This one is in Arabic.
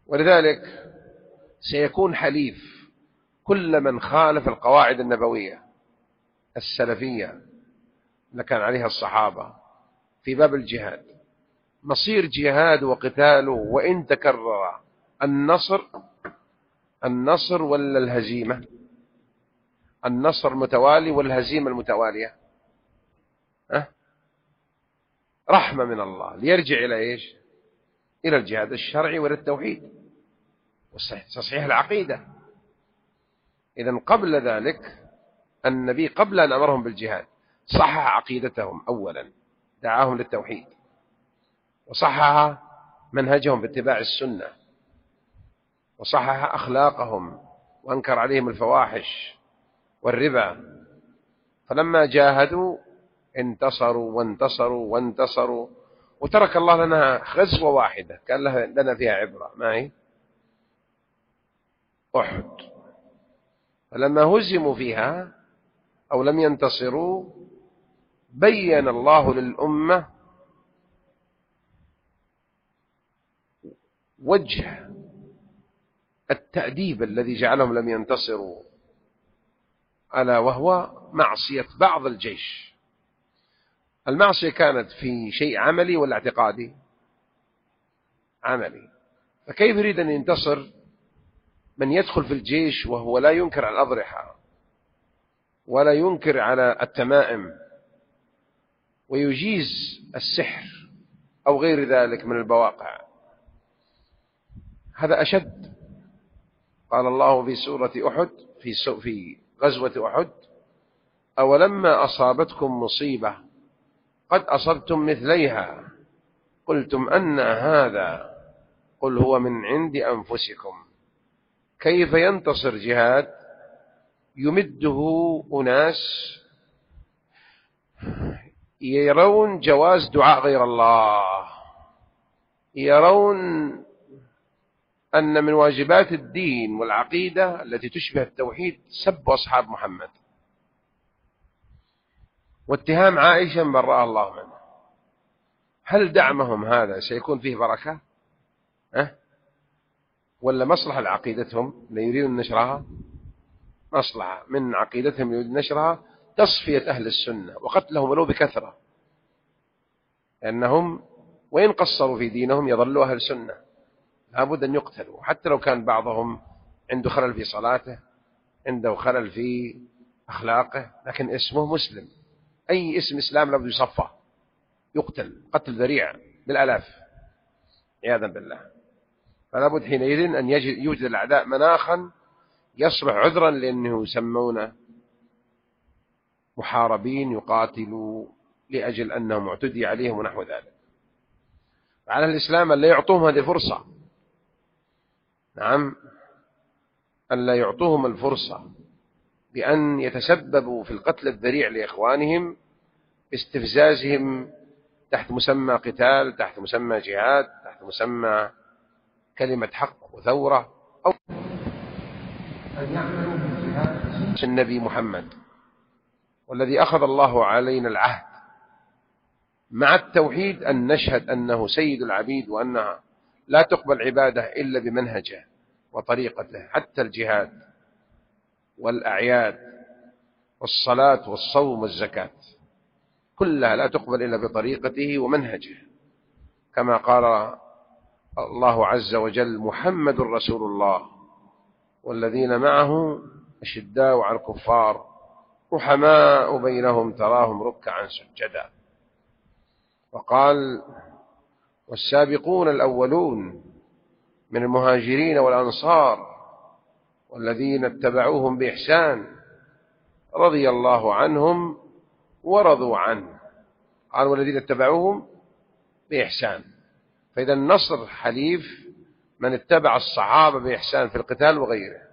ولذلك سيكون حليف كل من خالف القواعد النبوية السلفية اللي كان عليها الصحابة في باب الجهاد. مصير جهاد وقتاله وإن تكرر النصر ولا الهزيمة؟ النصر متوالي والهزيمة المتوالية. رحمة من الله ليرجع إلى إيش؟ إلى الجهاد الشرعي وإلى التوحيد وتصحيح العقيدة. إذن قبل ذلك النبي قبل أن أمرهم بالجهاد صحح عقيدتهم أولا، دعاهم للتوحيد، وصحح منهجهم باتباع السنة، وصحح أخلاقهم، وأنكر عليهم الفواحش والربا. فلما جاهدوا انتصروا وانتصروا وانتصروا، وترك الله لنا غزوة واحدة كان لنا فيها عبرة، ما هي؟ أحد. فلما هزموا فيها أو لم ينتصروا بين الله للأمة وجه التأديب الذي جعلهم لم ينتصروا، ألا وهو معصية بعض الجيش. المعصية كانت في شيء عملي ولا اعتقادي؟ عملي. فكيف يريد أن ينتصر من يدخل في الجيش وهو لا ينكر على الأضرحة ولا ينكر على التمائم ويجيز السحر أو غير ذلك من البواقع؟ هذا أشد. قال الله في سورة أحد في غزوة أحد: أولما أصابتكم مصيبة قد أصبتم مثليها قلتم أن هذا قل هو من عند أنفسكم. كيف ينتصر جهاد يمده أناس يرون جواز دعاء غير الله، يرون أن من واجبات الدين والعقيدة التي تشبه التوحيد سب أصحاب محمد واتهام عائشة برأها الله منه. هل دعمهم هذا سيكون فيه بركة؟ ولا مصلحة لعقيدتهم لا يريدون نشرها؟ مصلحة من عقيدتهم يريدون نشرها تصفية أهل السنة وقتلهم ولو بكثرة، لأنهم وإن قصروا في دينهم يظلوا أهل سنة، لابد أن يقتلوا حتى لو كان بعضهم عنده خلل في صلاته، عنده خلل في أخلاقه، لكن اسمه مسلم. أي اسم إسلام لابد يصفى، يقتل قتل ذريع بالآلاف عياذا بالله. فلا بد حينئذ أن يوجد الأعداء مناخا يصبح عذرا لأنه يسمون محاربين يقاتلوا لأجل أنهم اعتدي عليهم ونحو ذلك. على الإسلام أن لا يعطوهم هذه الفرصة، نعم، أن لا يعطوهم الفرصة بأن يتسببوا في القتل الذريع لإخوانهم باستفزازهم تحت مسمى قتال، تحت مسمى جهاد، تحت مسمى كلمة حق وثورة، أو أن يعملوا بالجهاد النبي محمد والذي أخذ الله علينا العهد مع التوحيد أن نشهد أنه سيد العبيد وأنها لا تقبل عبادة إلا بمنهجه وطريقته، حتى الجهاد والأعياد والصلاة والصوم والزكاة كلها لا تقبل إلا بطريقته ومنهجه، كما قال الله عز وجل: محمد رسول الله والذين معه أشداء على الكفار رحماء بينهم تراهم ركعا سجدا. وقال: والسابقون الأولون من المهاجرين والأنصار والذين اتبعوهم بإحسان رضي الله عنهم ورضوا عنه. قال: والذين اتبعوهم بإحسان. فإذا النصر حليف من اتبع الصحابة بإحسان في القتال وغيره.